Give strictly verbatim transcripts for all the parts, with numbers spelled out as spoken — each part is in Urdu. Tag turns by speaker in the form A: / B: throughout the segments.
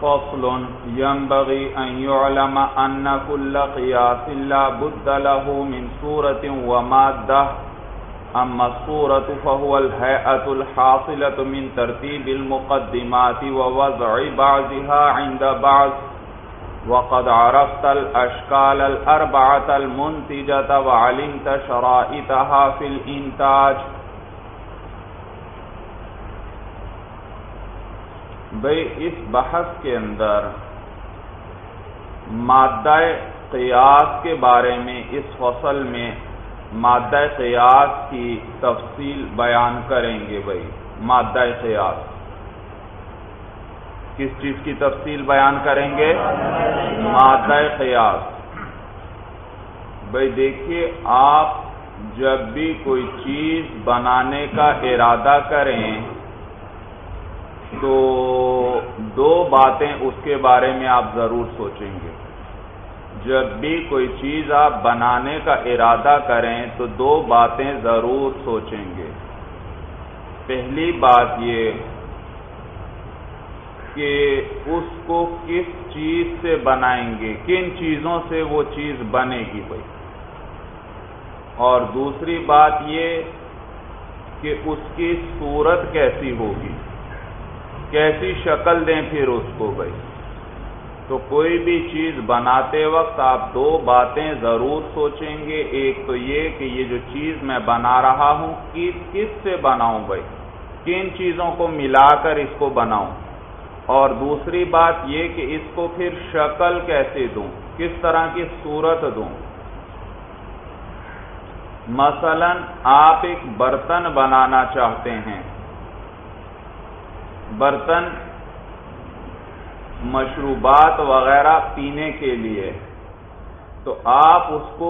A: فصل ينبغي أن يعلم أن كل قياس لا بد له من صورة ومادة أما الصورة فهو الهيئة الحاصلة من ترتيب المقدمات ووضع بعضها عند بعض وقد عرفت الأشكال الأربعة المنتجة وعلمت شرائطها في الإنتاج. بھئی اس بحث کے اندر مادہ قیاس کے بارے میں اس فصل میں مادہ قیاس کی تفصیل بیان کریں گے. بھئی مادہ قیاس کس چیز کی تفصیل بیان کریں گے؟ مادہ قیاس. بھئی دیکھیے، آپ جب بھی کوئی چیز بنانے کا ارادہ کریں تو دو باتیں اس کے بارے میں آپ ضرور سوچیں گے. جب بھی کوئی چیز آپ بنانے کا ارادہ کریں تو دو باتیں ضرور سوچیں گے. پہلی بات یہ کہ اس کو کس چیز سے بنائیں گے، کن چیزوں سے وہ چیز بنے گی بھائی. اور دوسری بات یہ کہ اس کی صورت کیسی ہوگی، کیسی شکل دیں پھر اس کو بھائی. تو کوئی بھی چیز بناتے وقت آپ دو باتیں ضرور سوچیں گے. ایک تو یہ کہ یہ جو چیز میں بنا رہا ہوں کس کس سے بناؤں بھائی، کن چیزوں کو ملا کر اس کو بناؤں. اور دوسری بات یہ کہ اس کو پھر شکل کیسے دوں، کس طرح کی صورت دوں. مثلا آپ ایک برتن بنانا چاہتے ہیں، برتن مشروبات وغیرہ پینے کے لیے، تو آپ اس کو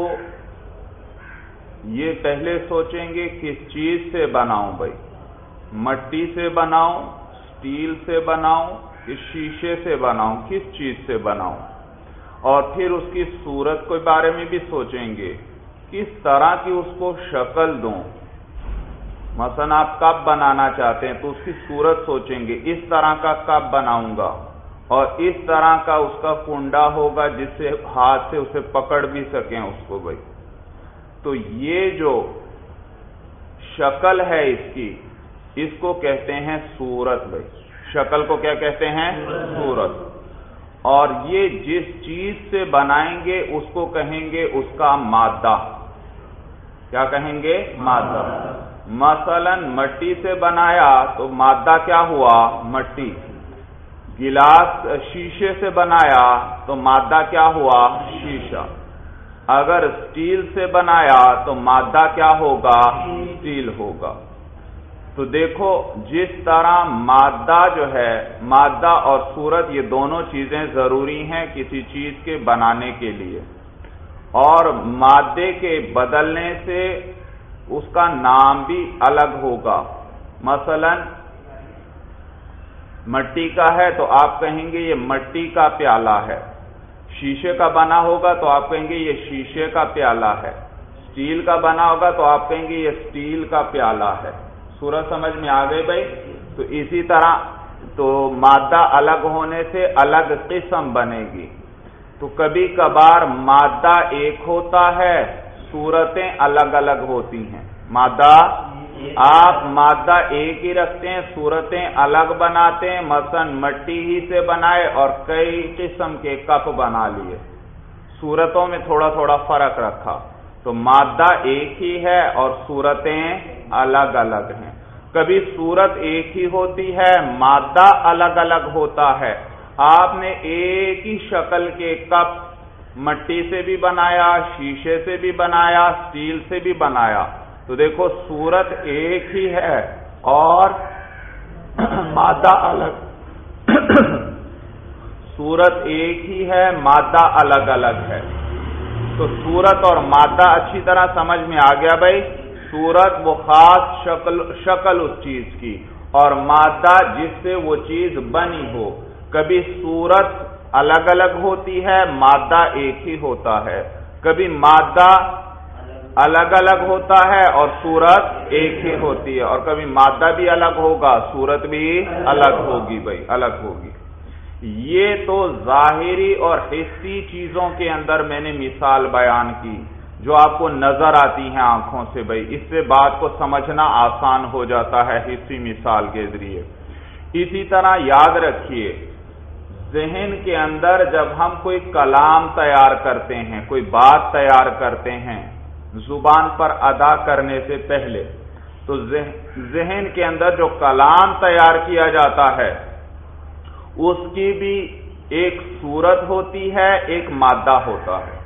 A: یہ پہلے سوچیں گے کس چیز سے بناؤں بھائی، مٹی سے بناؤں، اسٹیل سے بناؤں، کہ شیشے سے بناؤں، کس چیز سے بناؤں. اور پھر اس کی صورت کے بارے میں بھی سوچیں گے کس طرح کی اس کو شکل دوں. مثلا آپ کپ بنانا چاہتے ہیں تو اس کی صورت سوچیں گے، اس طرح کا کپ بناؤں گا اور اس طرح کا اس کا کنڈا ہوگا جس سے ہاتھ سے اسے پکڑ بھی سکیں اس کو بھائی. تو یہ جو شکل ہے اس کی، اس کو کہتے ہیں صورت بھائی. شکل کو کیا کہتے ہیں؟ صورت. اور یہ جس چیز سے بنائیں گے اس کو کہیں گے اس کا مادہ. کیا کہیں گے؟ مادہ. مثلا مٹی سے بنایا تو مادہ کیا ہوا؟ مٹی. گلاس شیشے سے بنایا تو مادہ کیا ہوا؟ شیشہ. اگر اسٹیل سے بنایا تو مادہ کیا ہوگا؟ اسٹیل ہوگا. تو دیکھو جس طرح مادہ جو ہے، مادہ اور صورت یہ دونوں چیزیں ضروری ہیں کسی چیز کے بنانے کے لیے. اور مادے کے بدلنے سے اس کا نام بھی الگ ہوگا. مثلا مٹی کا ہے تو آپ کہیں گے یہ مٹی کا پیالہ ہے. شیشے کا بنا ہوگا تو آپ کہیں گے یہ شیشے کا پیالہ ہے. اسٹیل کا بنا ہوگا تو آپ کہیں گے یہ اسٹیل کا پیالہ ہے. صورت سمجھ میں آ گئی بھائی. تو اسی طرح تو مادہ الگ ہونے سے الگ قسم بنے گی. تو کبھی کبھار مادہ ایک ہوتا ہے، صورتیں الگ الگ ہوتی ہیں. مادہ آپ مادہ ایک ہی رکھتے ہیں، صورتیں الگ بناتے ہیں. مثلا مٹی ہی سے بنائے اور کئی قسم کے کپ بنا لیے، صورتوں میں تھوڑا تھوڑا فرق رکھا. تو مادہ ایک ہی ہے اور صورتیں الگ الگ ہیں. کبھی صورت ایک ہی ہوتی ہے، مادہ الگ الگ ہوتا ہے. آپ نے ایک ہی شکل کے کپ مٹی سے بھی بنایا، شیشے سے بھی بنایا، اسٹیل سے بھی بنایا، تو دیکھو صورت ایک ہی ہے اور مادہ الگ صورت ایک ہی ہے، مادہ الگ الگ ہے. تو صورت اور مادہ اچھی طرح سمجھ میں آ گیا بھائی. صورت وہ خاص شکل شکل اس چیز کی، اور مادہ جس سے وہ چیز بنی ہو. کبھی صورت الگ الگ ہوتی ہے، مادہ ایک ہی ہوتا ہے. کبھی مادہ الگ الگ ہوتا ہے اور صورت ایک ہی ہوتی ہے، اور کبھی مادہ بھی الگ ہوگا، صورت بھی الگ ہوگی بھائی، الگ ہوگی. یہ تو ظاہری اور حسی چیزوں کے اندر میں نے مثال بیان کی جو آپ کو نظر آتی ہیں آنکھوں سے، بھائی اس سے بات کو سمجھنا آسان ہو جاتا ہے حسی مثال کے ذریعے۔ اسی طرح یاد رکھیے، ذہن کے اندر جب ہم کوئی کلام تیار کرتے ہیں، کوئی بات تیار کرتے ہیں زبان پر ادا کرنے سے پہلے، تو ذہن کے اندر جو کلام تیار کیا جاتا ہے اس کی بھی ایک صورت ہوتی ہے، ایک مادہ ہوتا ہے،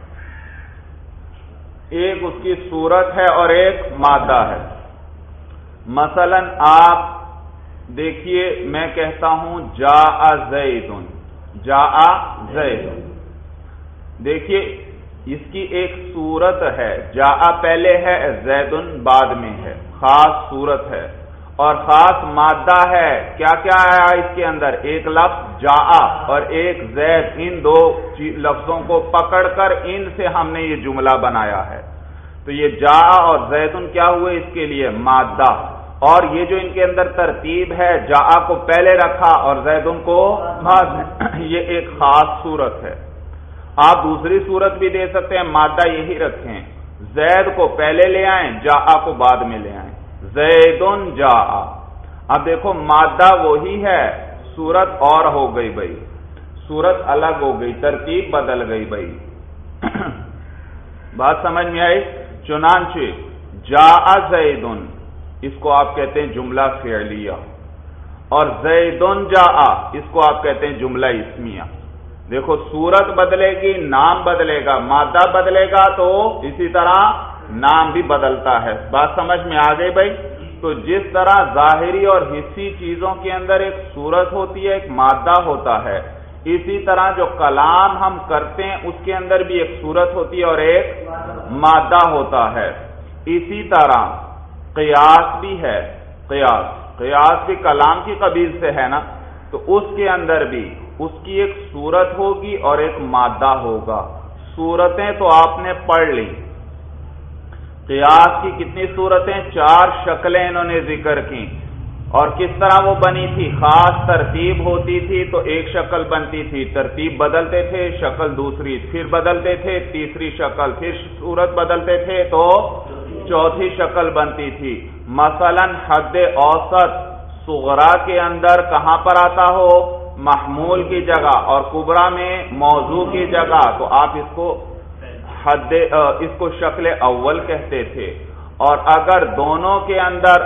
A: ایک اس کی صورت ہے اور ایک مادہ ہے۔ مثلا آپ دیکھیے، میں کہتا ہوں جاء زیدن، جاء زیدن، دیکھیے اس کی ایک صورت ہے، جاء پہلے ہے، زیدن بعد میں ہے، خاص صورت ہے اور خاص مادہ ہے۔ کیا کیا آیا اس کے اندر؟ ایک لفظ جاء اور ایک زید، ان دو لفظوں کو پکڑ کر ان سے ہم نے یہ جملہ بنایا ہے۔ تو یہ جاء اور زیدن کیا ہوئے اس کے لیے؟ مادہ۔ اور یہ جو ان کے اندر ترتیب ہے، جاء کو پہلے رکھا اور زیدن کو بعد میں، یہ ایک خاص صورت ہے۔ آپ دوسری صورت بھی دے سکتے ہیں، مادہ یہی رکھیں، زید کو پہلے لے آئیں، جاء کو بعد میں لے آئیں، زیدن جاء۔ اب دیکھو مادہ وہی ہے، صورت اور ہو گئی بھائی، صورت الگ ہو گئی، ترتیب بدل گئی بھائی۔ بات سمجھ میں آئی؟ چنانچہ جاء زیدن، اس کو آپ کہتے ہیں جملہ فعلیہ، اور زیدن جاء اس کو آپ کہتے ہیں جملہ اسمیہ۔ دیکھو صورت بدلے گی، نام بدلے گا، مادہ بدلے گا تو اسی طرح نام بھی بدلتا ہے۔ بات سمجھ میں آ گئی بھائی؟ تو جس طرح ظاہری اور حسی چیزوں کے اندر ایک صورت ہوتی ہے، ایک مادہ ہوتا ہے، اسی طرح جو کلام ہم کرتے ہیں اس کے اندر بھی ایک صورت ہوتی ہے اور ایک مادہ ہوتا ہے۔ اسی طرح قیاس بھی ہے، قیاس قیاس بھی کلام کی قبیل سے ہے نا، تو اس کے اندر بھی اس کی ایک صورت ہوگی اور ایک مادہ ہوگا۔ صورتیں تو آپ نے پڑھ لی، قیاس کی کتنی صورتیں؟ چار شکلیں انہوں نے ذکر کی، اور کس طرح وہ بنی تھی؟ خاص ترتیب ہوتی تھی تو ایک شکل بنتی تھی، ترتیب بدلتے تھے شکل دوسری، پھر بدلتے تھے تیسری شکل، پھر صورت بدلتے تھے تو چوتھی شکل بنتی تھی۔ مثلا حد اوسط صغرا کے اندر کہاں پر آتا ہو؟ محمول کی جگہ، اور کبرا میں موضوع کی جگہ، تو آپ اس کو حد اس کو شکل اول کہتے تھے۔ اور اگر دونوں کے اندر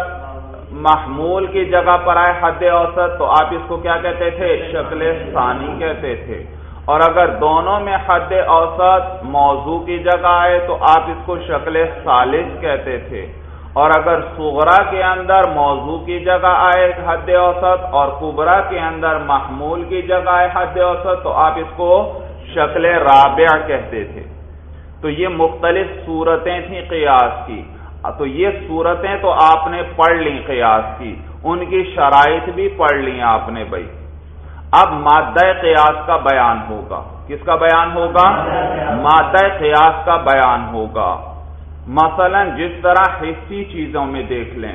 A: محمول کی جگہ پر آئے حد اوسط تو آپ اس کو کیا کہتے تھے؟ شکل ثانی کہتے تھے۔ اور اگر دونوں میں حد اوسط موضوع کی جگہ آئے تو آپ اس کو شکل ثالث کہتے تھے۔ اور اگر صغرا کے اندر موضوع کی جگہ آئے حد اوسط اور کبرا کے اندر محمول کی جگہ آئے حد اوسط تو آپ اس کو شکل رابع کہتے تھے۔ تو یہ مختلف صورتیں تھیں قیاس کی۔ تو یہ صورتیں تو آپ نے پڑھ لی قیاس کی، ان کی شرائط بھی پڑھ لی آپ نے بھائی۔ اب مادہ قیاس کا بیان ہوگا۔ کس کا بیان ہوگا؟ مادہ قیاس کا بیان ہوگا۔ مثلا جس طرح حسی چیزوں میں دیکھ لیں،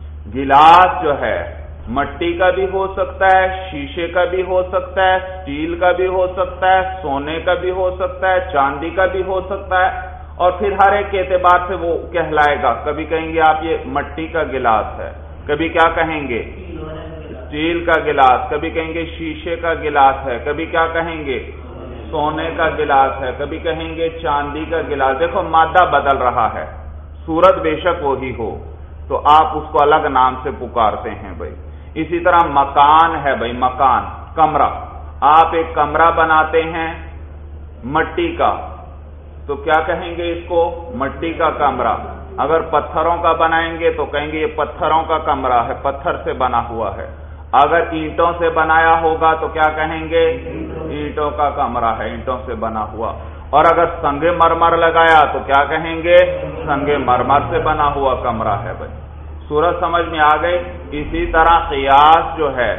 A: گلاس جو ہے مٹی کا بھی ہو سکتا ہے، شیشے کا بھی ہو سکتا ہے، اسٹیل کا بھی ہو سکتا ہے، سونے کا بھی ہو سکتا ہے، چاندی کا بھی ہو سکتا ہے، اور پھر ہر ایک کے اعتبار سے وہ کہلائے گا۔ کبھی کہیں گے آپ یہ مٹی کا گلاس ہے، کبھی کیا کہیں گے؟ اسٹیل کا گلاس، کبھی کہیں گے شیشے کا گلاس ہے، کبھی کیا کہیں گے؟ سونے کا گلاس ہے، کبھی کہیں گے چاندی کا گلاس۔ دیکھو مادہ بدل رہا ہے، صورت بے شک وہی ہو، تو آپ اس کو الگ نام سے پکارتے ہیں بھائی۔ اسی طرح مکان ہے بھائی، مکان، کمرہ، آپ ایک کمرہ بناتے ہیں مٹی کا تو کیا کہیں گے اس کو؟ مٹی کا کمرہ۔ اگر پتھروں کا بنائیں گے تو کہیں گے یہ پتھروں کا کمرہ ہے، پتھر سے بنا ہوا ہے۔ اگر اینٹوں سے بنایا ہوگا تو کیا کہیں گے؟ اینٹوں کا کمرہ ہے، اینٹوں سے بنا ہوا۔ اور اگر سنگ مرمر لگایا تو کیا کہیں گے؟ سنگ مرمر سے بنا ہوا کمرہ ہے بھائی۔ صورت سمجھ میں آ گئی؟ اسی طرح قیاس جو ہے،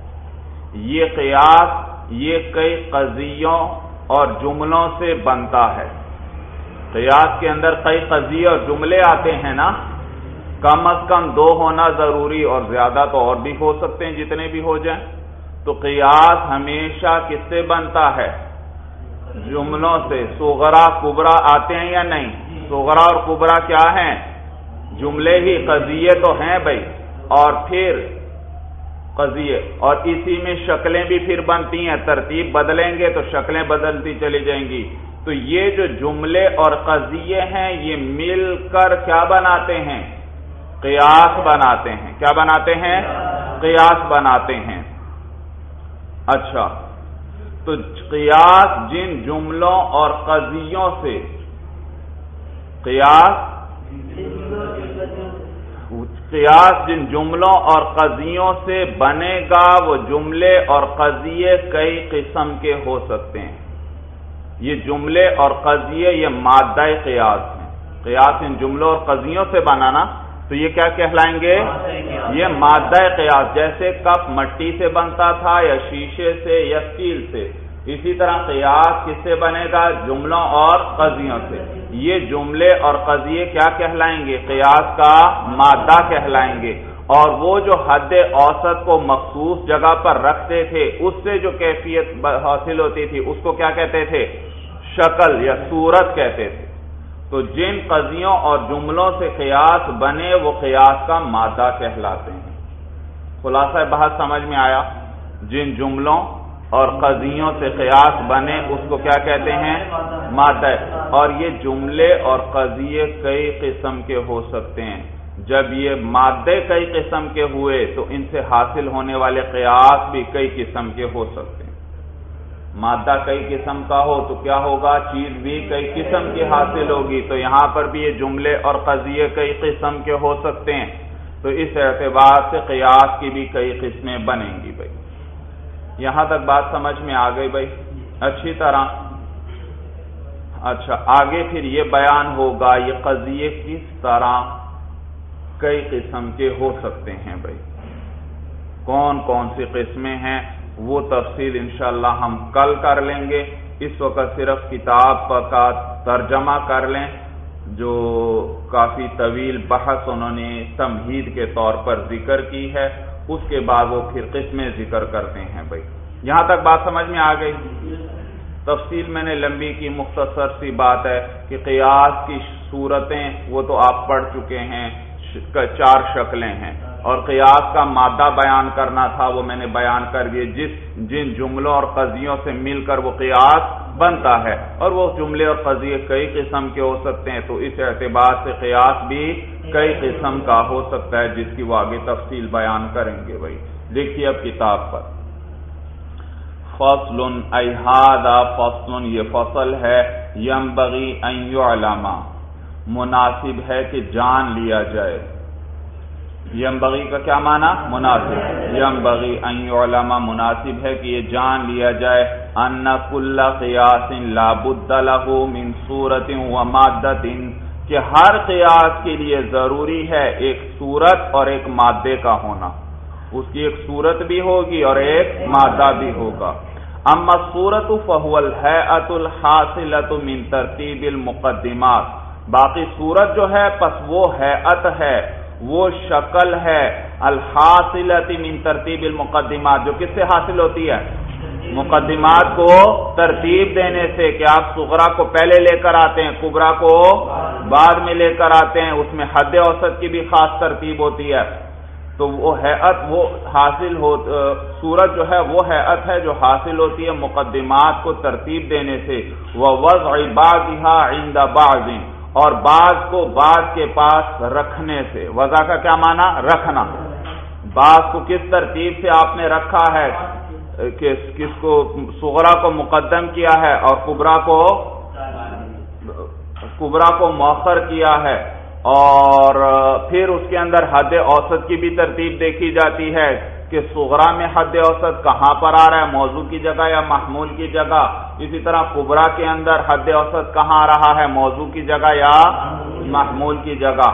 A: یہ قیاس یہ کئی قضیوں اور جملوں سے بنتا ہے۔ قیاس کے اندر کئی قضیے اور جملے آتے ہیں نا، کم از کم دو ہونا ضروری، اور زیادہ تو اور بھی ہو سکتے ہیں جتنے بھی ہو جائیں۔ تو قیاس ہمیشہ کس سے بنتا ہے؟ جملوں سے۔ صغرا کبرا آتے ہیں یا نہیں؟ صغرا اور کبرا کیا ہیں؟ جملے ہی، قضیے تو ہیں بھائی، اور پھر قضیے، اور اسی میں شکلیں بھی پھر بنتی ہیں، ترتیب بدلیں گے تو شکلیں بدلتی چلی جائیں گی۔ تو یہ جو جملے اور قضیے ہیں یہ مل کر کیا بناتے ہیں؟ قیاس بناتے ہیں۔ کیا بناتے ہیں؟ قیاس بناتے ہیں۔ اچھا، تو قیاس جن جملوں اور قضیوں سے قیاس قیاس جن جملوں اور قضیوں سے بنے گا وہ جملے اور قضیے کئی قسم کے ہو سکتے ہیں۔ یہ جملے اور قضیے یہ مادہ قیاس ہیں۔ قیاس ان جملوں اور قضیوں سے بنانا، تو یہ کیا کہلائیں گے؟ یہ مادہ قیاس۔ جیسے کپ مٹی سے بنتا تھا یا شیشے سے یا اسٹیل سے، اسی طرح قیاس کس سے بنے گا؟ جملوں اور قضیوں سے۔ یہ جملے اور قضیے کیا کہلائیں گے؟ قیاس کا مادہ کہلائیں گے۔ اور وہ جو حد اوسط کو مخصوص جگہ پر رکھتے تھے اس سے جو کیفیت حاصل ہوتی تھی اس کو کیا کہتے تھے؟ شکل یا صورت کہتے تھے۔ تو جن قضیوں اور جملوں سے قیاس بنے وہ قیاس کا مادہ کہلاتے ہیں۔ خلاصہ بحث سمجھ میں آیا؟ جن جملوں اور قضیوں سے قیاس بنے اس کو کیا کہتے ہیں؟ مادہ۔ اور یہ جملے اور قضیے کئی قسم کے ہو سکتے ہیں۔ جب یہ مادے کئی قسم کے ہوئے تو ان سے حاصل ہونے والے قیاس بھی کئی قسم کے ہو سکتے ہیں۔ مادہ کئی قسم کا ہو تو کیا ہوگا؟ چیز بھی کئی قسم کی حاصل ہوگی۔ تو یہاں پر بھی یہ جملے اور قضیے کئی قسم کے ہو سکتے ہیں۔ تو اس اعتبار سے قیاس کی بھی کئی قسمیں بنیں گی بھائی۔ یہاں تک بات سمجھ میں آ گئی بھائی اچھی طرح؟ اچھا، آگے پھر یہ بیان ہوگا یہ قضیے کس طرح کئی قسم کے ہو سکتے ہیں بھائی، کون کون سی قسمیں ہیں وہ تفصیل انشاءاللہ ہم کل کر لیں گے۔ اس وقت صرف کتاب کا ترجمہ کر لیں، جو کافی طویل بحث انہوں نے تمہید کے طور پر ذکر کی ہے، اس کے بعد وہ پھر قسمیں ذکر کرتے ہیں بھائی۔ یہاں تک بات سمجھ میں آ گئی؟ تفصیل میں نے لمبی کی، مختصر سی بات ہے کہ قیاس کی صورتیں وہ تو آپ پڑھ چکے ہیں، چار شکلیں ہیں، اور قیاس کا مادہ بیان کرنا تھا وہ میں نے بیان کر دیے، جس جن جملوں اور قضیوں سے مل کر وہ قیاس بنتا ہے، اور وہ جملے اور قضیے کئی قسم کے ہو سکتے ہیں۔ تو اس اعتبار سے قیاس بھی کئی قسم کا ہو سکتا ہے جس کی وہ آگے تفصیل بیان کریں گے بھائی۔ دیکھیے اب کتاب پر، فصل ای ھذا فصل، یہ فصل ہے، ینبغی ان یعلم، مناسب ہے کہ جان لیا جائے۔ ینبغی کا کیا معنی؟ مناسب۔ ینبغی ان یعلم، مناسب ہے کہ یہ جان لیا جائے، ان کل قیاس لا بد له من صورت و مادۃ، کہ ہر قیاس کے لیے ضروری ہے ایک صورت اور ایک مادے کا ہونا، اس کی ایک صورت بھی ہوگی اور ایک مادہ بھی ہوگا۔ اما الصورت فهو الهیئۃ الحاصلۃ من ترتیب المقدمات، باقی صورت جو ہے پس وہ ہیئت ہے، وہ شکل ہے، الحاصلۃ من ترتیب المقدمات، جو کس سے حاصل ہوتی ہے؟ مقدمات کو ترتیب دینے سے، کہ آپ صغرا کو پہلے لے کر آتے ہیں، کبرا کو بعد میں لے کر آتے ہیں، اس میں حد اوسط کی بھی خاص ترتیب ہوتی ہے۔ تو وہ ہیئت وہ حاصل ہو، صورت جو ہے وہ ہیئت ہے جو حاصل ہوتی ہے مقدمات کو ترتیب دینے سے، ووضع بعضها عند بعض، اور بعض کو بعض کے پاس رکھنے سے۔ وضع کا کیا معنی؟ رکھنا۔ بعض کو کس ترتیب سے آپ نے رکھا ہے؟ کس کس کو؟ صغرا کو مقدم کیا ہے اور کبرا کو کبرا کو مؤخر کیا ہے، اور پھر اس کے اندر حد اوسط کی بھی ترتیب دیکھی جاتی ہے کہ صغرا میں حد اوسط کہاں پر آ رہا ہے، موضوع کی جگہ یا محمول کی جگہ، اسی طرح کبرا کے اندر حد اوسط کہاں آ رہا ہے، موضوع کی جگہ یا محمول کی جگہ۔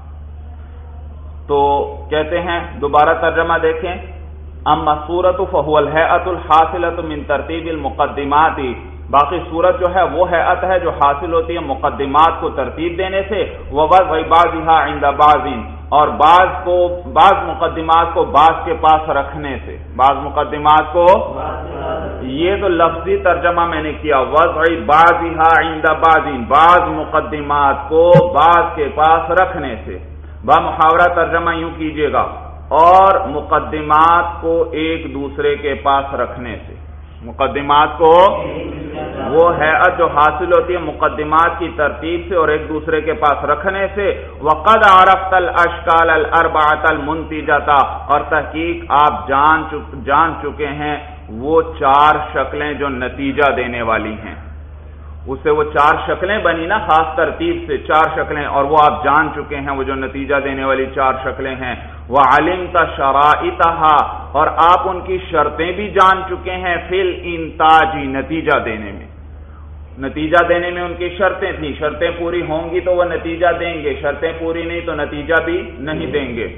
A: تو کہتے ہیں، دوبارہ ترجمہ دیکھیں، اما الصورت فهو الهیئۃ الحاصلۃ من ترتیب المقدمات، باقی صورت جو ہے وہ ہیئت ہے جو حاصل ہوتی ہے مقدمات کو ترتیب دینے سے، ووضع بعضها عند بعض، اور بعض کو بعض مقدمات کو بعض کے پاس رکھنے سے، بعض مقدمات کو، یہ تو لفظی ترجمہ میں نے کیا، وضع بعضھا عند بعض، بعض مقدمات کو بعض کے پاس رکھنے سے، با محاورہ ترجمہ یوں کیجئے گا، اور مقدمات کو ایک دوسرے کے پاس رکھنے سے، مقدمات کو، وہ ہیئت جو حاصل ہوتی ہے مقدمات کی ترتیب سے اور ایک دوسرے کے پاس رکھنے سے، وقد عرفت الاشکال الاربعۃ المنتجۃ، اور تحقیق آپ جان جان چکے ہیں وہ چار شکلیں جو نتیجہ دینے والی ہیں، اس سے وہ چار شکلیں بنی نا خاص ترتیب سے، چار شکلیں، اور وہ آپ جان چکے ہیں وہ جو نتیجہ دینے والی چار شکلیں ہیں، وَعَلِمْتَ شَرَائِطَهَا، اور آپ ان کی شرطیں بھی جان چکے ہیں، فِي الْإِنْتَاجِ، نتیجہ دینے میں، نتیجہ دینے میں ان کی شرطیں تھیں، شرطیں پوری ہوں گی تو وہ نتیجہ دیں گے، شرطیں پوری نہیں تو نتیجہ بھی نہیں دیں گے۔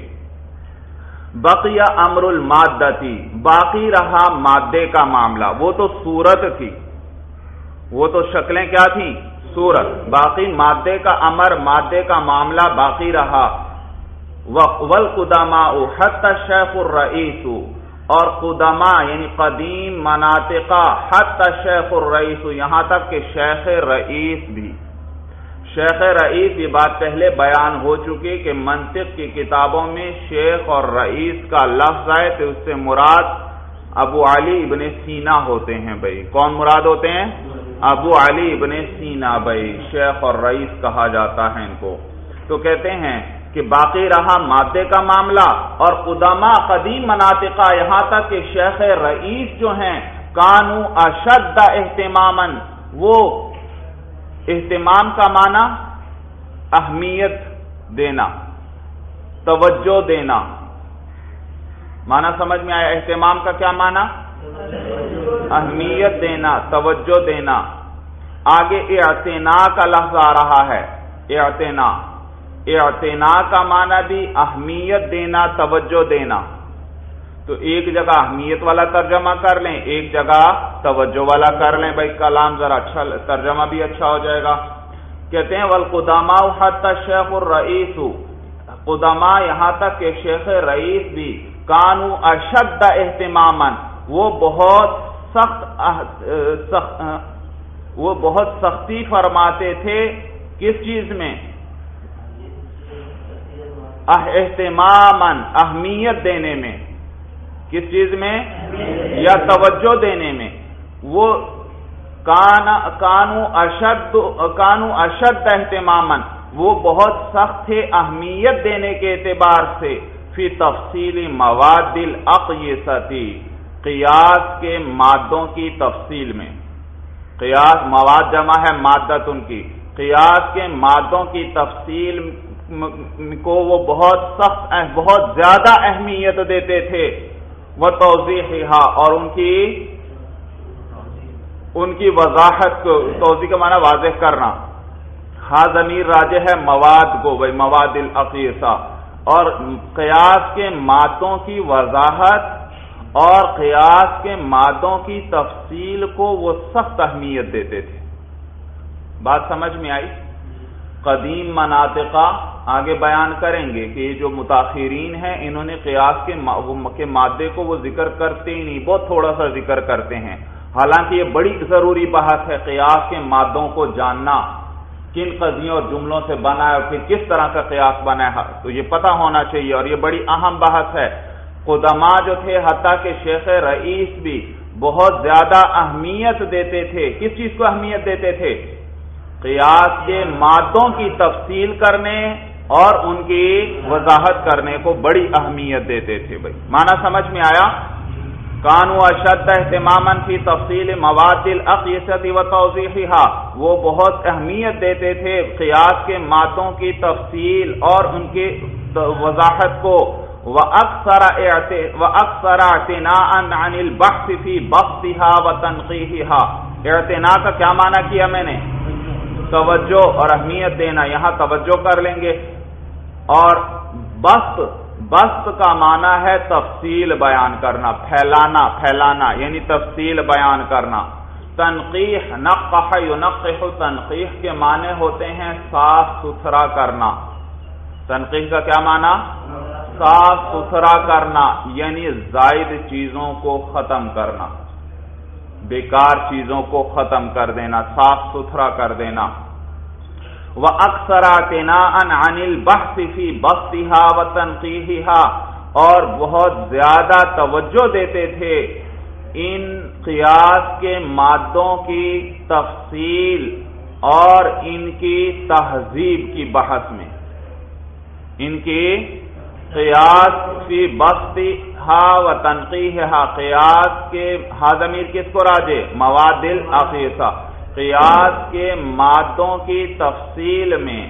A: بقی امر المادتی، باقی رہا مادے کا معاملہ، وہ تو صورت تھی، وہ تو شکلیں کیا تھیں؟ صورت، باقی مادے کا امر، مادے کا معاملہ باقی رہا۔ والقدماء حتی الشیخ الرئیس، اور قدما یعنی قدیم مناطقہ، حتی الشیخ الرئیس، یہاں تک کہ شیخ رئیس بھی، شیخ رئیس، یہ بات پہلے بیان ہو چکی کہ منطق کی کتابوں میں شیخ اور رئیس کا لفظ آئے تو اس سے مراد ابو علی ابن سینا ہوتے ہیں بھائی، کون مراد ہوتے ہیں؟ ابو علی ابن سینا بھائی، شیخ اور رئیس کہا جاتا ہے ان کو۔ تو کہتے ہیں کہ باقی رہا مادے کا معاملہ، اور قدما قدیم مناطقہ، یہاں تک کہ شیخ رئیس جو ہیں، کانو اشد اہتماما، وہ اہتمام کا معنی اہمیت دینا، توجہ دینا، معنی سمجھ میں آیا؟ اہتمام کا کیا معنی؟ اہمیت دینا، توجہ دینا۔ آگے اعتنا کا لفظ آ رہا ہے، اعتنا، اعتنا کا معنی بھی اہمیت دینا، توجہ دینا، تو ایک جگہ اہمیت والا ترجمہ کر لیں، ایک جگہ توجہ والا کر لیں بھائی، کلام ذرا اچھا، ترجمہ بھی اچھا ہو جائے گا۔ کہتے ہیں والقدماء حتی الشیخ الرئیس، قدما یہاں تک کہ شیخ رئیس بھی، کانو اشد اہتماما، وہ بہت سخت سخت وہ بہت سختی فرماتے تھے کس چیز میں؟ اہتماما، اہمیت دینے میں، کس چیز میں؟ یا توجہ دینے میں۔ وہ کانو اشد کانو اشد اہتماما، وہ بہت سخت تھے اہمیت دینے کے اعتبار سے، فی تفصیل مواد الاقیسۃ، قیاس کے مادوں کی تفصیل میں، قیاس مواد جمع ہے مادت ان کی، قیاس کے مادوں کی تفصیل کو وہ بہت سخت بہت زیادہ اہمیت دیتے تھے، وتوضیحها، اور ان کی ان کی وضاحت کو، توضیح کا معنی واضح کرنا، ہاں ضمیر راجع ہے مواد کو بھائی، مواد الاقیسہ، اور قیاس کے مادوں کی وضاحت اور قیاس کے مادوں کی تفصیل کو وہ سخت اہمیت دیتے تھے۔ بات سمجھ میں آئی؟ قدیم مناطقہ آگے بیان کریں گے کہ یہ جو متاخرین ہیں انہوں نے قیاس کے مادے کو وہ ذکر کرتے ہی نہیں، بہت تھوڑا سا ذکر کرتے ہیں، حالانکہ یہ بڑی ضروری بحث ہے، قیاس کے مادوں کو جاننا، کن قضیوں اور جملوں سے بنا ہے اور پھر کس طرح کا قیاس بنا ہے، تو یہ پتہ ہونا چاہیے، اور یہ بڑی اہم بحث ہے۔ قدما جو تھے حتیٰ کہ شیخ رئیس بھی بہت زیادہ اہمیت دیتے تھے، کس چیز کو اہمیت دیتے تھے؟ قیاس کے مادوں کی تفصیل کرنے اور ان کی وضاحت کرنے کو بڑی اہمیت دیتے تھے بھائی، معنی سمجھ میں آیا؟ کانو اشد اہتماما فی تفصیل مواد الاقیسۃ وتوضیحها، وہ بہت اہمیت دیتے تھے قیاس کے مادوں کی تفصیل اور ان کی وضاحت کو، وَأَكْثَرَ اعْتِنَاءً عَنِ الْبَحْثِ فِي بَسْطِهَا وَتَنْقِيحِهَا، اعتنا کا کیا معنی کیا میں نے؟ توجہ اور اہمیت دینا، یہاں توجہ کر لیں گے، اور بسط، بسط کا معنی ہے تفصیل بیان کرنا، پھیلانا، پھیلانا یعنی تفصیل بیان کرنا۔ تنقیح، نقح ینقح، تنقیح کے معنی ہوتے ہیں صاف ستھرا کرنا، تنقیح کا کیا معنی؟ صاف ستھرا کرنا، یعنی زائد چیزوں کو ختم کرنا، بیکار چیزوں کو ختم کر دینا، صاف ستھرا کر دینا۔ وَأَكْثَرَ اعْتِنَاءً عَنِ الْبَحْثِ فِي بَسْطِهَا وَتَنْقِيحِهَا، اور بہت زیادہ توجہ دیتے تھے ان قیاس کے مادوں کی تفصیل اور ان کی تہذیب کی بحث میں، ان کی قیاس فی بسطھا و تنقیحھا، قیاس کے ہا ضمیر کس کو راجع؟ مواد الاقیسہ، قیاس کے مادوں کی تفصیل میں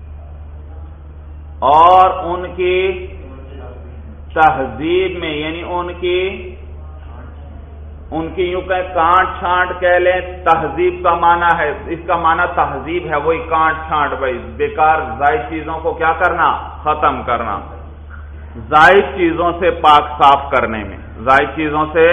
A: اور ان کی تہذیب میں، یعنی ان کی ان کی یوں کہ کانٹ چھانٹ کہہ لیں، تہذیب کا معنی ہے، اس کا معنی تہذیب ہے، وہی کانٹ چھانٹ، بھائی بیکار زائد چیزوں کو کیا کرنا؟ ختم کرنا، زائد چیزوں سے پاک صاف کرنے میں، زائد چیزوں سے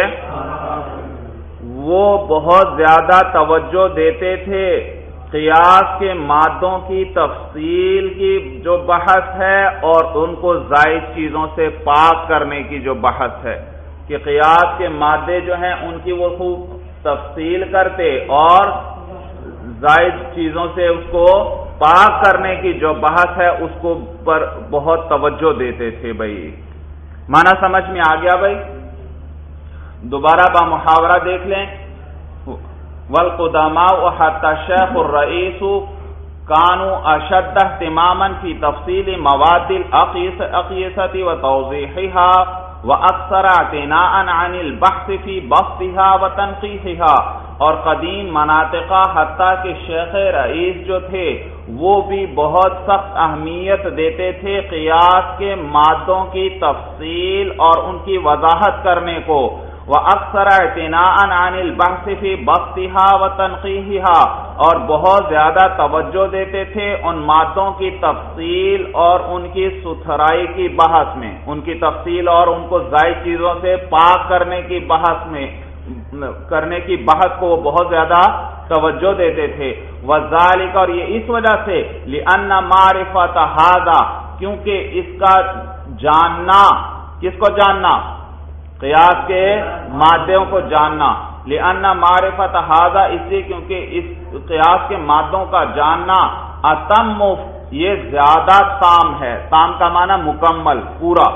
A: وہ بہت زیادہ توجہ دیتے تھے قیاس کے مادوں کی تفصیل کی جو بحث ہے اور ان کو زائد چیزوں سے پاک کرنے کی جو بحث ہے، کہ قیاس کے مادے جو ہیں ان کی وہ خوب تفصیل کرتے اور زائد چیزوں سے اس کو پاک کرنے کی جو بحث ہے اس کو پر بہت توجہ دیتے تھے۔ بھائی معنی سمجھ میں آ گیا؟ بھائی دوبارہ با محاورہ دیکھ لیں۔ والقدماء حتى الشيخ الرئيس كانوا اشد اهتماما في تفصيل مواد الاقيسة وتوضيحها واكثر اعتناء عن البحث في بسطها وتنقيحها، اور قدیم مناطقہ حتیٰ کہ شیخ رئیس جو تھے وہ بھی بہت سخت اہمیت دیتے تھے قیاس کے مادوں کی تفصیل اور ان کی وضاحت کرنے کو، وَأَكْثَرَ اعْتِنَاءً عَنِ الْبَحْثِ فِي بَسْطِهَا وَتَنْقِيحِهَا، اور بہت زیادہ توجہ دیتے تھے ان مادوں کی تفصیل اور ان کی ستھرائی کی بحث میں، ان کی تفصیل اور ان کو زائد چیزوں سے پاک کرنے کی بحث میں کرنے کی بحث کو وہ بہت زیادہ توجہ دیتے تھے۔ وَذَلِكَ، اور یہ اس وجہ سے، لِأَنَّ مَعْرِفَةَ هَذَا، کیونکہ اس کا جاننا، کس کو جاننا؟ قیاس کے مادوں کو جاننا، لِأَنَّ مَعْرِفَةَ هَذَا، اس لیے کیونکہ اس قیاس کے مادوں کا جاننا اتم، یہ زیادہ تام ہے، تام کا معنی مکمل، پورا،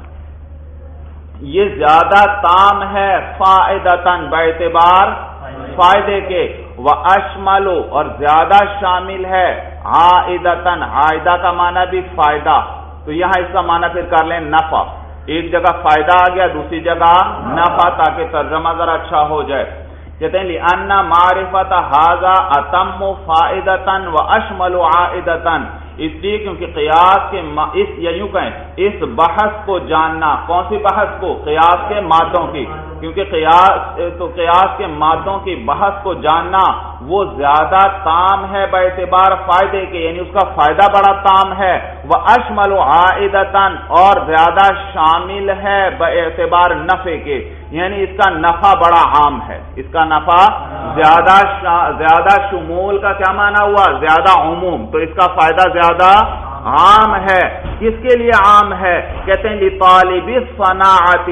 A: یہ زیادہ تام ہے، فائدتاً، باعتبار فائدے کے، وَأَشْمَلُ، اور زیادہ شامل ہے، عائدتاً، عائدہ کا معنی بھی فائدہ، تو یہاں اس کا معنی پھر کر لیں نفع، ایک جگہ فائدہ آ گیا دوسری جگہ نفع، تاکہ ترجمہ ذرا اچھا ہو جائے۔ کہتے ہیں لِأَنَّ مَعْرِفَةَ هَذَا أَتَمُّ فَائِدَةً وَأَشْمَلُ عَائِدَةً، اس لیے کیونکہ قیاس کے اس یا یوں کہیں اس بحث کو جاننا، کون سی بحث کو؟ قیاس کے مادوں کی، کیونکہ قیاس تو قیاس کے مادوں کی بحث کو جاننا وہ زیادہ تام ہے باعتبار فائدے کے، یعنی اس کا فائدہ بڑا تام ہے، وَأَشْمَلُ عَائِدَةً، اور زیادہ شامل ہے باعتبار نفع کے، یعنی اس کا نفع بڑا عام ہے، اس کا نفع زیادہ شا... زیادہ شمول کا کیا معنی ہوا؟ زیادہ عموم، تو اس کا فائدہ زیادہ عام ہے۔ کس کے لیے عام ہے؟ کہتے ہیں لطالب الصناعت،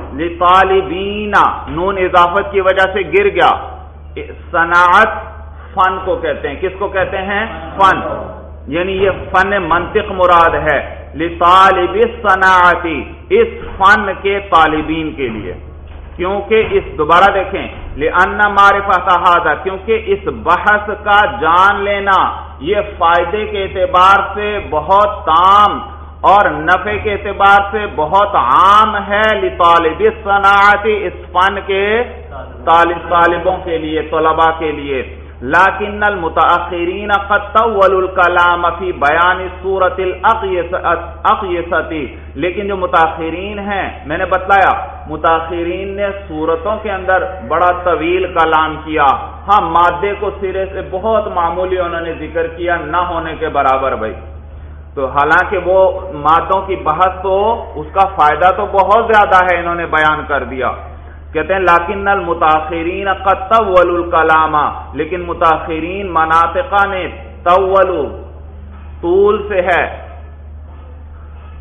A: لطالبین، نون اضافت کی وجہ سے گر گیا، صناعت فن کو کہتے ہیں، کس کو کہتے ہیں؟ فن، یعنی یہ فن منطق مراد ہے، لطالب الصناعت، اس فن کے طالبین کے لیے، کیونکہ اس دوبارہ دیکھیں لِأَنَّ مَعْرِفَةَ هَذَا، کیونکہ اس بحث کا جان لینا یہ فائدے کے اعتبار سے بہت تام اور نفع کے اعتبار سے بہت عام ہے، لطالب الصناعت، اس فن کے طالب طالبوں کے لیے، طلباء کے لیے، لیکن المتاخرین قد طولوا الکلام فی بیان صورت الاقیسۃ، لیکن جو متاخرین ہیں، میں نے بتلایا متاخرین نے صورتوں کے اندر بڑا طویل کلام کیا، ہاں مادے کو سرے سے بہت معمولی انہوں نے ذکر کیا، نہ ہونے کے برابر بھائی، تو حالانکہ وہ مادوں کی بحث تو اس کا فائدہ تو بہت زیادہ ہے، انہوں نے بیان کر دیا۔ کہتے ہیں لیکن المتاخرین قد طولوا الکلام، لیکن متاخرین مناطقہ نے طولوا، طول سے ہے،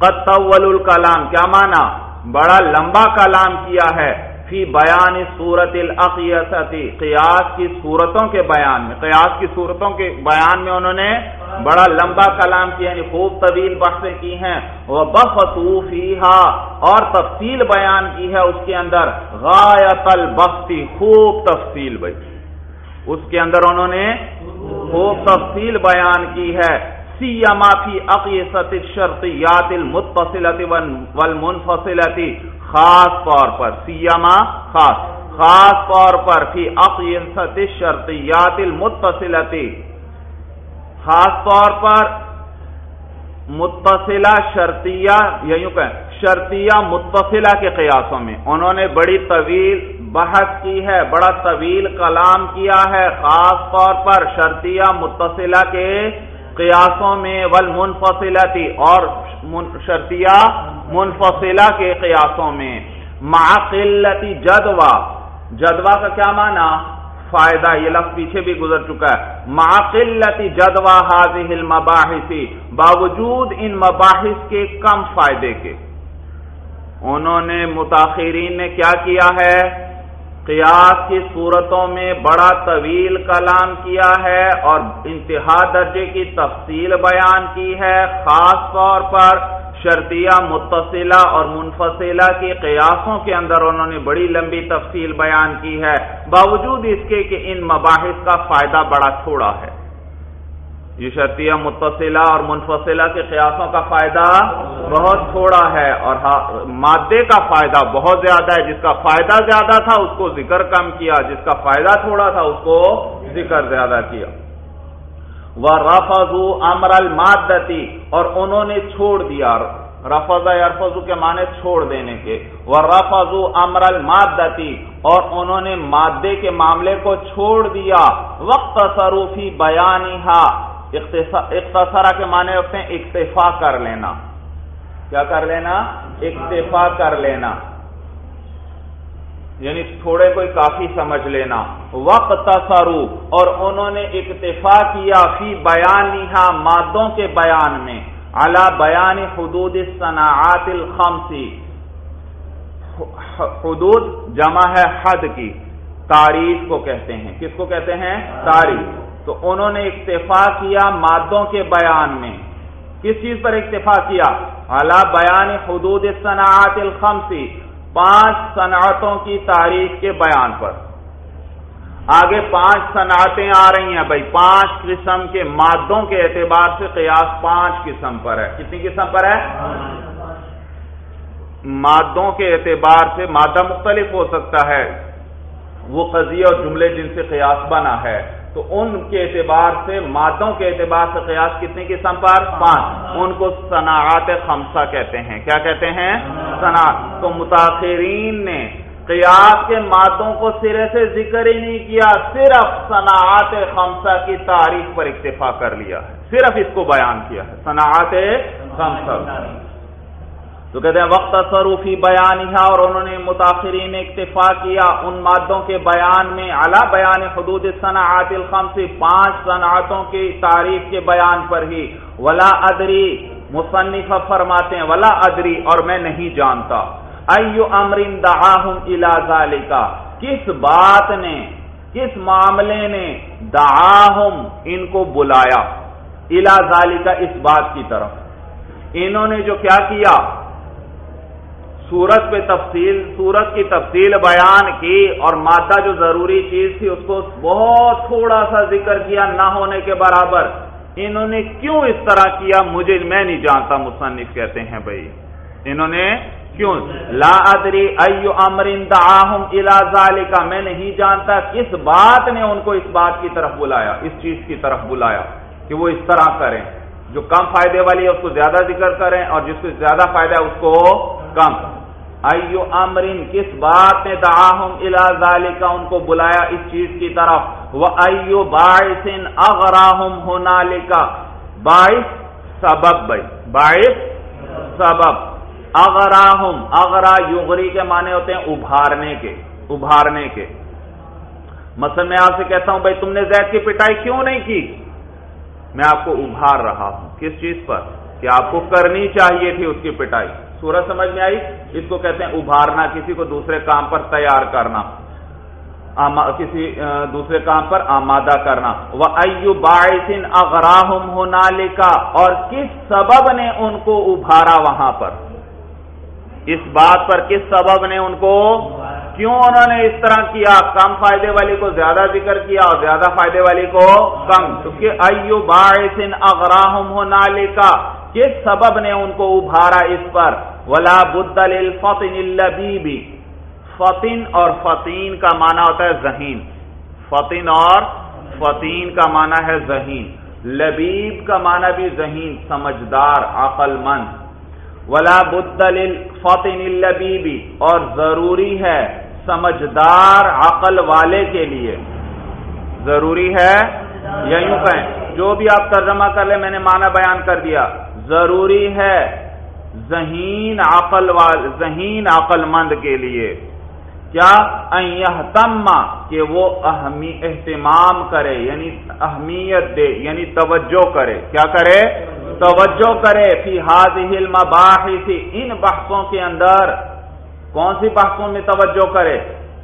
A: قد طول الکلام، کیا معنی؟ بڑا لمبا کلام کیا ہے، فی بیان صورت الاقیستی، قیاس کی صورتوں کے بیان میں، قیاس کی صورتوں کے بیان میں انہوں نے بڑا لمبا کلام کیا، یعنی خوب طویل بحثیں کی ہیں، وبسطوا فیہا، اور تفصیل بیان کی ہے اس کے اندر، غایت البسط، خوب تفصیل بھائی اس کے اندر انہوں نے خوب تفصیل بیان کی ہے، سیما فی اقیسۃ الشرطیات المتصلۃ والمنفصلۃ، خاص طور پر، سیما خاص خاص طور پر، فی اقیسۃ الشرطیات المتصلۃ، خاص طور پر متصلہ شرطیہ، یا یوں کہیں شرطیہ متصلہ کے قیاسوں میں انہوں نے بڑی طویل بحث کی ہے، بڑا طویل کلام کیا ہے، خاص طور پر شرطیہ متصلہ کے قیاسوں میں، والمنفصلۃ، اور شرطیہ منفصلہ کے قیاسوں میں، مع قلۃ جدوہ، جدوہ کا کیا معنی؟ فائدہ، یہ لفظ پیچھے بھی گزر چکا ہے، مع قلۃ جدوہ هذه المباحث، باوجود ان مباحث کے کم فائدے کے۔ انہوں نے متاخرین نے کیا کیا ہے؟ قیاس کی صورتوں میں بڑا طویل کلام کیا ہے اور انتہا درجے کی تفصیل بیان کی ہے، خاص طور پر شرطیہ متصلہ اور منفصلہ کے قیاسوں کے اندر انہوں نے بڑی لمبی تفصیل بیان کی ہے، باوجود اس کے کہ ان مباحث کا فائدہ بڑا تھوڑا ہے۔ یہ شرطیہ متصلہ اور منفصلہ کے قیاسوں کا فائدہ بہت تھوڑا ہے، اور مادے کا فائدہ بہت زیادہ ہے، جس کا فائدہ زیادہ تھا اس کو ذکر کم کیا، جس کا فائدہ تھوڑا تھا اس کو ذکر زیادہ کیا۔ وَرَفَضُوا أَمْرَ الْمَادَّةِ، اور انہوں نے چھوڑ دیا، رفض یرفض کے معنی چھوڑ دینے کے، وَرَفَضُوا أَمْرَ الْمَادَّةِ، اور انہوں نے مادے کے معاملے کو چھوڑ دیا، وَاقْتَصَرُوا فِي بَيَانِهَا، اختصارہ کے معنی ہوتے ہیں اکتفا کر لینا، کیا کر لینا؟ اکتفا کر لینا، یعنی تھوڑے کوئی کافی سمجھ لینا، وَاقْتَصَرُوا، اور انہوں نے اکتفا کیا، فی بیانہا، مادوں کے بیان میں، علی بیان حدود الصناعات الخمس، حدود جمع ہے حد کی، تعریف کو کہتے ہیں، کس کو کہتے ہیں؟ تعریف۔ تو انہوں نے اکتفا کیا مادوں کے بیان میں، کس چیز پر اکتفا کیا؟ علی بیان حدود الصناعات الخمس، پانچ صنعتوں کی تعریف کے بیان پر۔ آگے پانچ صنعتیں آ رہی ہیں بھائی، پانچ قسم کے مادوں کے اعتبار سے قیاس پانچ قسم پر ہے، کتنی قسم پر ہے؟ مادوں کے اعتبار سے، مادہ مختلف ہو سکتا ہے، وہ قضیہ اور جملے جن سے قیاس بنا ہے، تو ان کے اعتبار سے، مادوں کے اعتبار سے قیاس کتنی قسم پر؟ پانچ، ان کو صناعات خمسہ کہتے ہیں۔ کیا کہتے ہیں؟ صنعت۔ تو متاخرین نے قیاس کے مادوں کو سرے سے ذکر ہی نہیں کیا، صرف صناعات خمسہ کی تعریف پر اکتفا کر لیا ہے، صرف اس کو بیان کیا ہے، صناعات خمسہ۔ تو کہتے ہیں وَاقْتَصَرُوا فِي بَيَانِهَا، اور انہوں نے متاخرین نے اکتفا کیا ان مادوں کے بیان میں، علی بیان حدود الصناعات الخمس، پانچ صنعتوں کی تعریف کے بیان پر ہی۔ وَلَا أَدْرِي، مصنف فرماتے ہیں وَلَا أَدْرِي، اور میں نہیں جانتا، أَيُّ أَمْرٍ دَعَاهُمْ إِلَى ذَلِكَ، کس بات نے، کس معاملے نے، دعاہم، ان کو بلایا، إِلَى ذَلِكَ، اس بات کی طرف۔ انہوں نے جو کیا کیا، صورت پہ تفصیل، صورت کی تفصیل بیان کی، اور مادہ جو ضروری چیز تھی اس کو بہت تھوڑا سا ذکر کیا، نہ ہونے کے برابر۔ انہوں نے کیوں اس طرح کیا مجھے میں نہیں جانتا، مصنف کہتے ہیں بھائی انہوں نے کیوں، لا ادری ای امر دعاہم الی ذالک، میں نہیں جانتا کس بات نے ان کو اس بات کی طرف بلایا، اس چیز کی طرف بلایا کہ وہ اس طرح کریں، جو کم فائدے والی ہے اس کو زیادہ ذکر کریں، اور جس کو زیادہ فائدہ ہے اس کو کم۔ ایو امرن، کس بات نے دعاہم الی ذالک، ان کو بلایا اس چیز کی طرف، وایو باعث اغراہم ہنالک، باعث سبب، بھائی باعث سبب، اغراہم، اغرا یغری کے معنی ہوتے ہیں ابھارنے کے، ابھارنے کے۔ مثلا میں آپ سے کہتا ہوں بھائی تم نے زید کی پٹائی کیوں نہیں کی، میں آپ کو ابھار رہا ہوں، کس چیز پر؟ کہ آپ کو کرنی چاہیے تھی اس کی پٹائی. سورج سمجھ میں آئی؟ اس کو کہتے ہیں ابھارنا، کسی کو دوسرے کام پر تیار کرنا، کسی دوسرے کام پر آمادہ کرنا. وَأَيُّ بَاعِثٍ أَغْرَاهُمْ هُنَالِكَ، اور کس سبب نے ان کو ابھارا وہاں پر، اس بات پر کس سبب نے ان کو، کیوں انہوں نے اس طرح کیا، کم فائدے والی کو زیادہ ذکر کیا اور زیادہ فائدے والی کو کم، کیونکہ أَيُّ بَاعِثٍ أَغْرَاهُمْ هُنَالِكَ، کس سبب نے ان کو ابھارا اس پر. وَلَا بُدَّ لِلْفَطِنِ اللَّبِيبِ، فطن اور فطین کا معنی ہوتا ہے ذہین، فطن اور فطین کا معنی ہے ذہین، لبیب کا معنی بھی ذہین، سمجھدار، عقل مند. ولا بد للفطن اللبیب، اور ضروری ہے سمجھدار عقل والے کے لیے، ضروری ہے یا یوں کہیں جو بھی آپ ترجمہ کر لیں، میں نے معنی بیان کر دیا، ضروری ہے ذہین عقل وال ذہین عقل مند کے لیے کیا، ان یہتم، کہ وہ اہمی اہتمام کرے، یعنی اہمیت دے، یعنی توجہ کرے، کیا کرے، توجہ کرے، فی ہذہ المباحث، ان بحثوں کے اندر. کون سی بحثوں میں توجہ کرے؟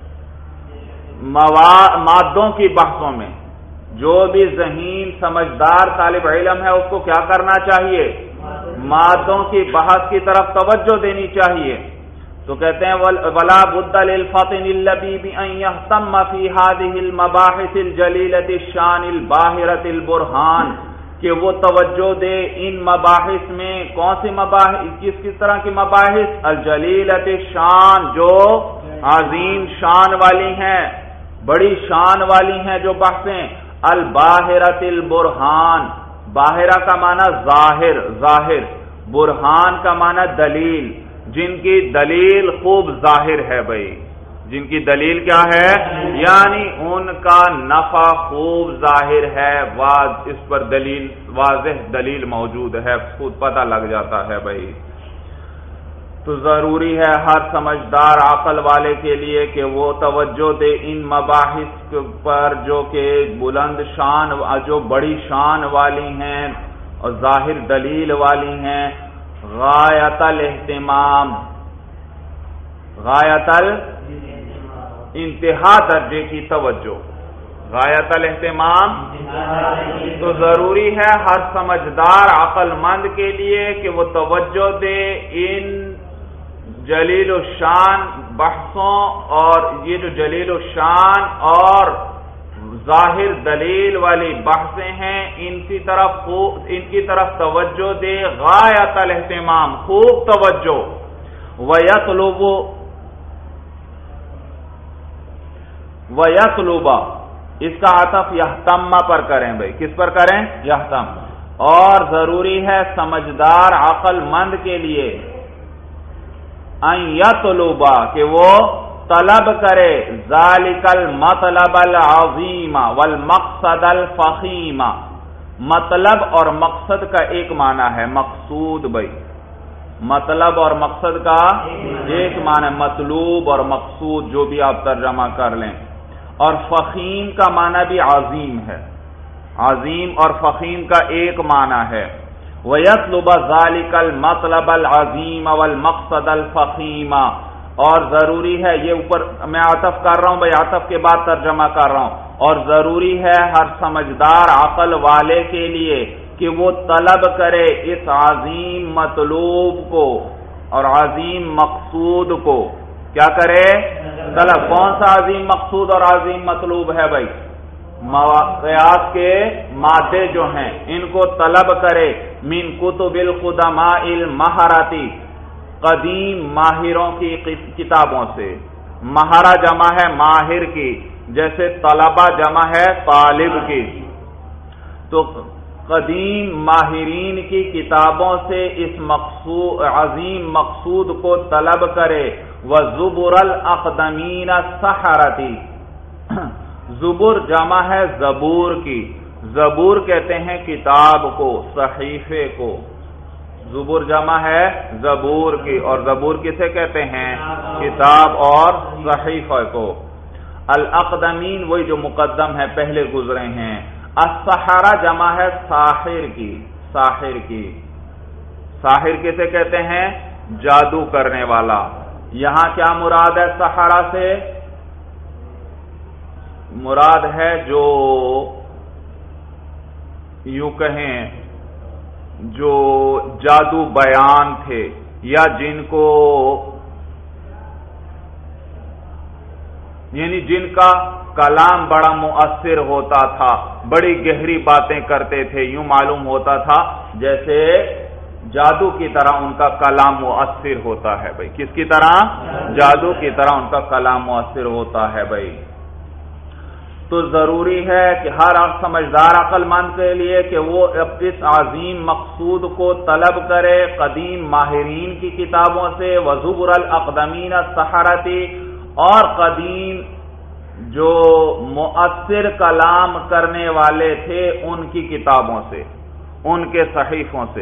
A: مادوں کی بحثوں میں. جو بھی ذہین سمجھدار طالب علم ہے اس کو کیا کرنا چاہیے، مادوں کی بحث کی طرف توجہ دینی چاہیے. تو کہتے ہیں ولا بد للفطن اللبیب ان یہتم فی هذه المباحث الجلیلۃ الشان الباہرۃ البرہان، کہ وہ توجہ دے ان مباحث میں. کون سی مباحث، کس کس طرح کی مباحث؟ الجلیلۃ الشان، جو عظیم شان والی ہیں، بڑی شان والی ہیں جو بحثیں. الباہرۃ البرہان، باہرہ کا معنی ظاہر، ظاہر، برہان کا معنی دلیل، جن کی دلیل خوب ظاہر ہے. بھائی جن کی دلیل کیا ہے، یعنی ان کا نفع خوب ظاہر ہے، اس پر دلیل، واضح دلیل موجود ہے، خود پتہ لگ جاتا ہے. بھائی تو ضروری ہے ہر سمجھدار عقل والے کے لیے کہ وہ توجہ دے ان مباحث پر جو کہ بلند شان، جو بڑی شان والی ہیں اور ظاہر دلیل والی ہیں. غایت الاہتمام، غایت انتہا درجے کی توجہ، غایت الاہتمام. تو ضروری ہے ہر سمجھدار عقل مند کے لیے کہ وہ توجہ دے ان جلیل الشان بحثوں، اور یہ جو جلیل الشان اور ظاہر دلیل والی بحثیں ہیں، ان کی طرف خوب ان کی طرف توجہ دے، غایت الاہتمام، خوب توجہ. وَيَطْلُبُ وَيَطْلُبَ، اس کا عطف یحتم پر کریں. بھائی کس پر کریں؟ یحتم. اور ضروری ہے سمجھدار عقل مند کے لیے ان یطلب، کہ وہ طلب کرے، ذالک المطلب العظیم والمقصد الفخیم. مطلب اور مقصد کا ایک معنی ہے مقصود. بھائی مطلب اور مقصد کا ایک معنی، مطلوب اور مقصود جو بھی آپ ترجمہ کر لیں. اور فخیم کا معنی بھی عظیم ہے، عظیم اور فخیم کا ایک معنی ہے. وَيَطْلُبَ ذَلِكَ الْمَطْلَبَ الْعَظِيمَ وَالْمَقْصَدَ الْفَخِيمَ، اور ضروری ہے، یہ اوپر میں عطف کر رہا ہوں بھائی، عطف کے بعد ترجمہ کر رہا ہوں. اور ضروری ہے ہر سمجھدار عقل والے کے لیے کہ وہ طلب کرے اس عظیم مطلوب کو اور عظیم مقصود کو. کیا کرے؟ طلب. کون سا عظیم مقصود اور عظیم مطلوب ہے بھائی؟ قیاس کے مادے جو ہیں ان کو طلب کرے. من کتب القدماء المہراتی، قدیم ماہروں کی کتابوں سے. مہرہ جمع ہے ماہر کی، جیسے طلبہ جمع ہے طالب کی. تو قدیم ماہرین کی کتابوں سے اس مقصود عظیم مقصود کو طلب کرے. وَزُبُرَ الْأَقْدَمِينَ السَّحَرَةِ، زبر جمع ہے زبور کی. زبور کہتے ہیں کتاب کو، صحیفے کو. زبر جمع ہے زبور کی، اور زبور کسے کہتے ہیں؟ کتاب اور صحیفہ کو. الاقدمین وہی جو مقدم ہے، پہلے گزرے ہیں. السحرہ جمع ہے ساحر کی، ساحر کی. ساحر کسے کہتے ہیں؟ جادو کرنے والا۔ یہاں کیا مراد ہے سحرہ سے؟ مراد ہے جو یوں کہیں جو جادو بیان تھے، یا جن کو یعنی جن کا کلام بڑا مؤثر ہوتا تھا، بڑی گہری باتیں کرتے تھے، یوں معلوم ہوتا تھا جیسے جادو کی طرح ان کا کلام مؤثر ہوتا ہے بھائی۔ کس کی طرح؟ جادو کی طرح ان کا کلام مؤثر ہوتا ہے بھائی۔ تو ضروری ہے کہ ہر سمجھدار عقل مند کے لیے کہ وہ اس عظیم مقصود کو طلب کرے قدیم ماہرین کی کتابوں سے، وزبر الاقدمین السحرتی، اور قدیم جو مؤثر کلام کرنے والے تھے ان کی کتابوں سے، ان کے صحیفوں سے،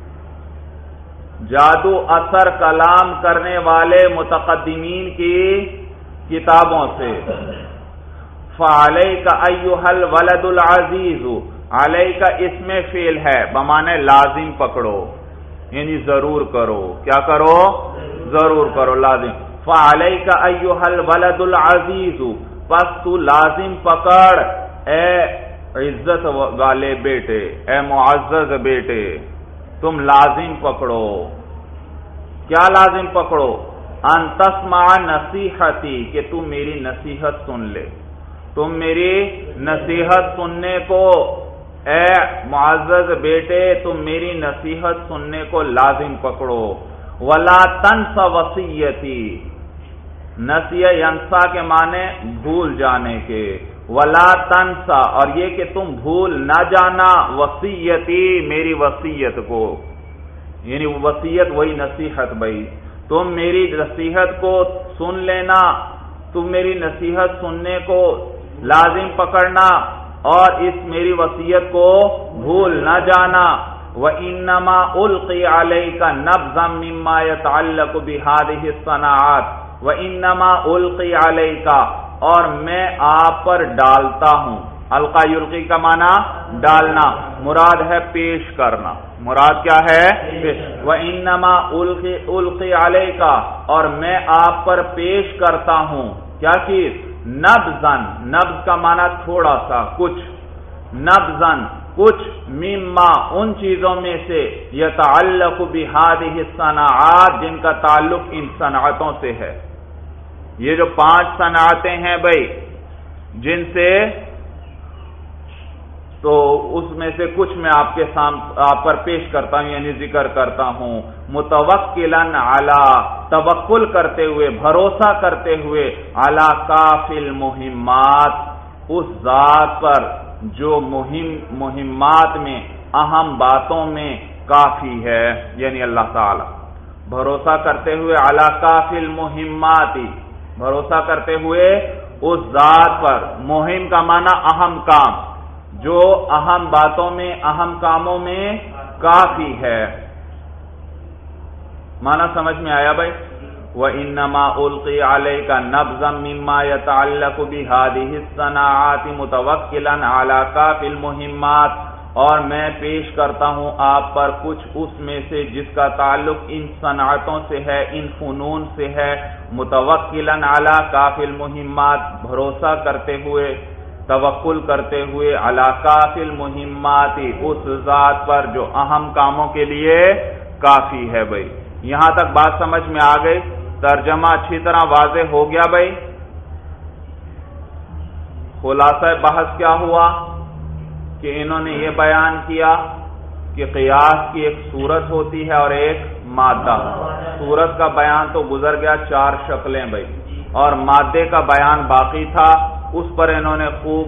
A: جادو اثر کلام کرنے والے متقدمین کی کتابوں سے۔ فَعَلَيْكَ أَيُّهَا الْوَلَدُ الْعَزِيزُ، عَلَيْكَ اسم فعل ہے بمعنی لازم پکڑو، یعنی ضرور کرو۔ کیا کرو؟ ضرور کرو، لازم۔ فَعَلَيْكَ أَيُّهَا الْوَلَدُ الْعَزِيزُ، پس تو لازم پکڑ اے عزت والے بیٹے، اے معزز بیٹے، تم لازم پکڑو۔ کیا لازم پکڑو؟ ان تسمع نصیحتی، کہ تم میری نصیحت سن لے، تم میری نصیحت سننے کو، اے معزز بیٹے تم میری نصیحت سننے کو لازم پکڑو۔ وَلَا تَنْسَ وَصِيَّتِي، نسیہ ینسا کے معنی بھول جانے کے، وَلَا تَنْسَ، اور یہ کہ تم بھول نہ جانا، وصیتی، میری وصیت کو، یعنی وصیت وہی نصیحت بھائی، تم میری نصیحت کو سن لینا، تم میری نصیحت سننے کو لازم پکڑنا، اور اس میری وصیت کو بھول نہ جانا۔ وَإِنَّمَا أُلْقِي عَلَيْكَ نَبْذًا مِّمَّا يَتَعَلَّقُ بِهَذِهِ الصَّنَاعَاتِ وَإِنَّمَا أُلْقِي عَلَيْكَ، اور میں آپ پر ڈالتا ہوں۔ القا یلقی کا معنی ڈالنا، مراد ہے پیش کرنا، مراد کیا ہے؟ وَإِنَّمَا أُلْقِي عَلَيْكَ، اور میں آپ پر پیش کرتا ہوں کیا چیز؟ نبذن، نبذ کا معنی تھوڑا سا، کچھ، نبذن کچھ، مما ان چیزوں میں سے، یتعلق بہذہ الصناعات جن کا تعلق ان صنعتوں سے ہے۔ یہ جو پانچ صنعتیں ہیں بھائی جن سے، تو اس میں سے کچھ میں آپ کے سامنے آپ پر پیش کرتا ہوں، یعنی ذکر کرتا ہوں۔ متوکلاً علی، توکل کرتے ہوئے، بھروسہ کرتے ہوئے، علی کافی المہمات، اس ذات پر جو مہم مہمات میں، اہم باتوں میں کافی ہے، یعنی اللہ تعالی۔ بھروسہ کرتے ہوئے علی کافی المہمات، بھروسہ کرتے ہوئے اس ذات پر، مہم کا معنی اہم کام، جو اہم باتوں میں، اہم کاموں میں کافی ہے۔ معنی سمجھ میں آیا بھائی؟ وَإِنَّمَا أُلْقِي عَلَيْكَ نَبْذًا مِّمَّا يَتَعَلَّقُ بِهَذِهِ الصَّنَاعَاتِ مُتَوَكِّلًا عَلَى كَافِي الْمُهِمَّاتِ، اور میں پیش کرتا ہوں آپ پر کچھ اس میں سے جس کا تعلق ان صنعتوں سے ہے، ان فنون سے ہے، متوکلاً علی کافی المہمات، بھروسہ کرتے ہوئے، توکل کرتے ہوئے، علی کافی المہمات، اس ذات پر جو اہم کاموں کے لیے کافی ہے بھائی۔ یہاں تک بات سمجھ میں آ گئی؟ ترجمہ اچھی طرح واضح ہو گیا بھائی؟ خلاصہ بحث کیا ہوا کہ انہوں نے یہ بیان کیا کہ قیاس کی ایک صورت ہوتی ہے اور ایک مادہ۔ صورت کا بیان تو گزر گیا، چار شکلیں بھائی، اور مادے کا بیان باقی تھا، اس پر انہوں نے خوب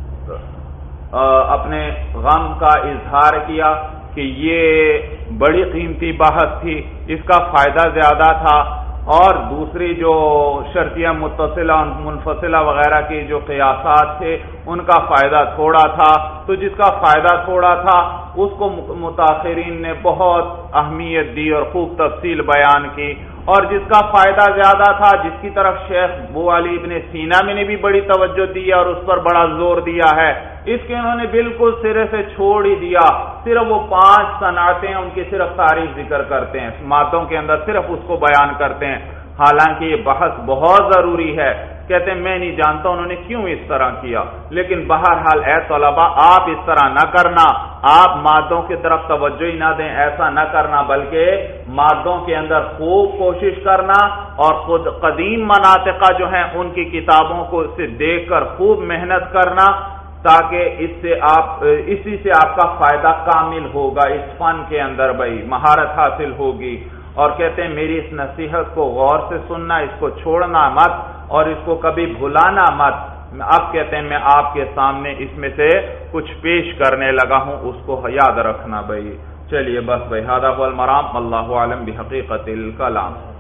A: اپنے غم کا اظہار کیا کہ یہ بڑی قیمتی بحث تھی، اس کا فائدہ زیادہ تھا، اور دوسری جو شرطیہ متصلہ اور منفصلہ وغیرہ کی جو قیاسات تھے ان کا فائدہ تھوڑا تھا۔ تو جس کا فائدہ تھوڑا تھا اس کو متاخرین نے بہت اہمیت دی اور خوب تفصیل بیان کی، اور جس کا فائدہ زیادہ تھا، جس کی طرف شیخ ابو علی ابن سینا میں نے بھی بڑی توجہ دی اور اس پر بڑا زور دیا ہے، اس کے انہوں نے بالکل سرے سے چھوڑ ہی دیا، صرف وہ پانچ صنعتیں ان کی صرف تاریخ ذکر کرتے ہیں، مادوں کے اندر صرف اس کو بیان کرتے ہیں، حالانکہ یہ بحث بہت ضروری ہے۔ کہتے ہیں میں نہیں جانتا انہوں نے کیوں اس طرح کیا، لیکن بہرحال اے طلباء آپ اس طرح نہ کرنا، آپ مادوں کی طرف توجہ ہی نہ دیں، ایسا نہ کرنا، بلکہ مادوں کے اندر خوب کوشش کرنا اور خود قدیم مناطقہ جو ہیں ان کی کتابوں کو سے دیکھ کر خوب محنت کرنا، تاکہ اس سے آپ اسی سے آپ کا فائدہ کامل ہوگا، اس فن کے اندر بھائی مہارت حاصل ہوگی۔ اور کہتے ہیں میری اس نصیحت کو غور سے سننا، اس کو چھوڑنا مت اور اس کو کبھی بھلانا مت۔ اب کہتے ہیں میں آپ کے سامنے اس میں سے کچھ پیش کرنے لگا ہوں، اس کو یاد رکھنا بھائی۔ چلیے بس بھائی، ھذا ھو المرام، واللہ اعلم بحقیقت الکلام۔